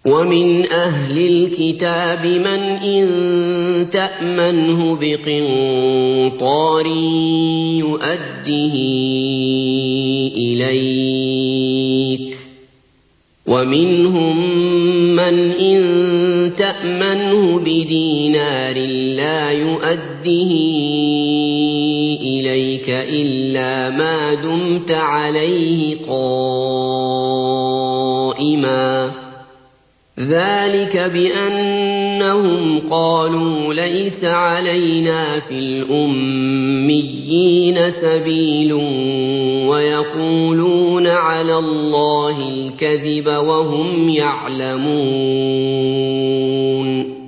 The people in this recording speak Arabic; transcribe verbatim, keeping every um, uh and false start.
وَمِنْ أَهْلِ الْكِتَابِ مَنْ إِن تَأْمَنْهُ بِقِنطَارٍ يُؤَدِّهِ إِلَيْكَ وَمِنْهُم مَّنْ إِن تَأْمَنْهُ بِدِينَارٍ لَّا يُؤَدِّهِ إِلَيْكَ إِلَّا مَا دُمْتَ عَلَيْهِ قَائِمًا ۗ ذَلِكَ بِأَنَّهُمْ قَالُوا لَيْسَ عَلَيْنَا فِي الْأُمِّيِّينَ سَبِيلٌ وَيَقُولُونَ عَلَى اللَّهِ الْكَذِبَ وَهُمْ يَعْلَمُونَ